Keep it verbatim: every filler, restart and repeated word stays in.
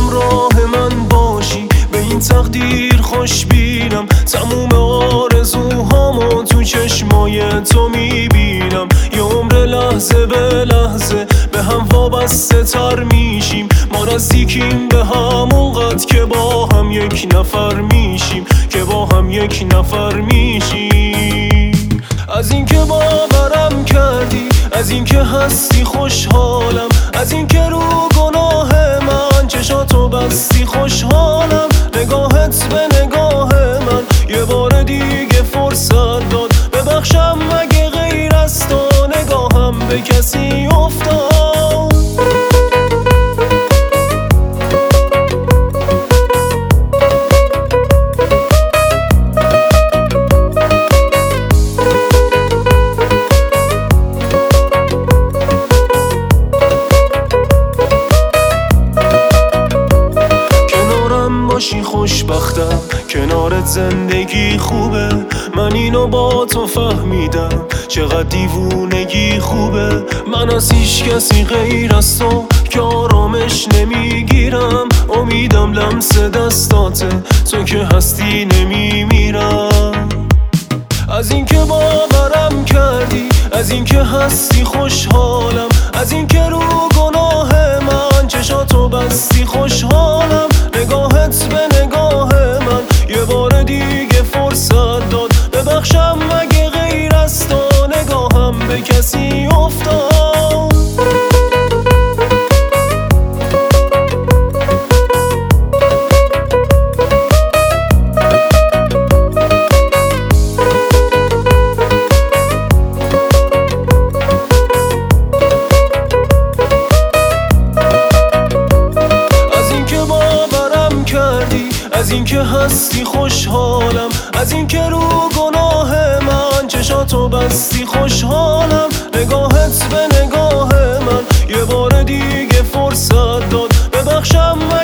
همراه من باشی، به این تقدیر خوش بینم. تموم آرزوهامو تو چشمای تو میبینم. یه عمر لحظه به لحظه به هم وابسته تر میشیم. ما نزدیکیم به همون قد که با هم یک نفر میشیم، که با هم یک نفر میشیم. از اینکه باورم کردی، از اینکه هستی خوشحالم، از اینکه رو گناه من چشاتو بستی خوشحالم. نگاهت به نگاه من یه بار دیگه فرصت داد. ببخشم اگه غیر از تو نگاهم به کسی افتاد. باشی خوشبختم، کنارت زندگی خوبه. من اینو با تو فهمیدم چقدر دیوونگی خوبه. من از هیچ کسی غیر از تو که آرامش نمیگیرم. امیدم لمس دستاته، تو که هستی نمیمیرم. از اینکه باورم کردی، از اینکه هستی خوشحالم، از اینکه رو گناه من چشاتو بستی خوشحالم. نگاهت به نگاه من یه بار دیگه فرصت داد. ببخشم اگه غیر از تو نگاهم به کسی افتاد. از اینکه هستی خوشحالم، از اینکه رو گناه من چشاتو بستی خوشحالم. نگاهت به نگاه من یه بار دیگه فرصت داد. ببخشم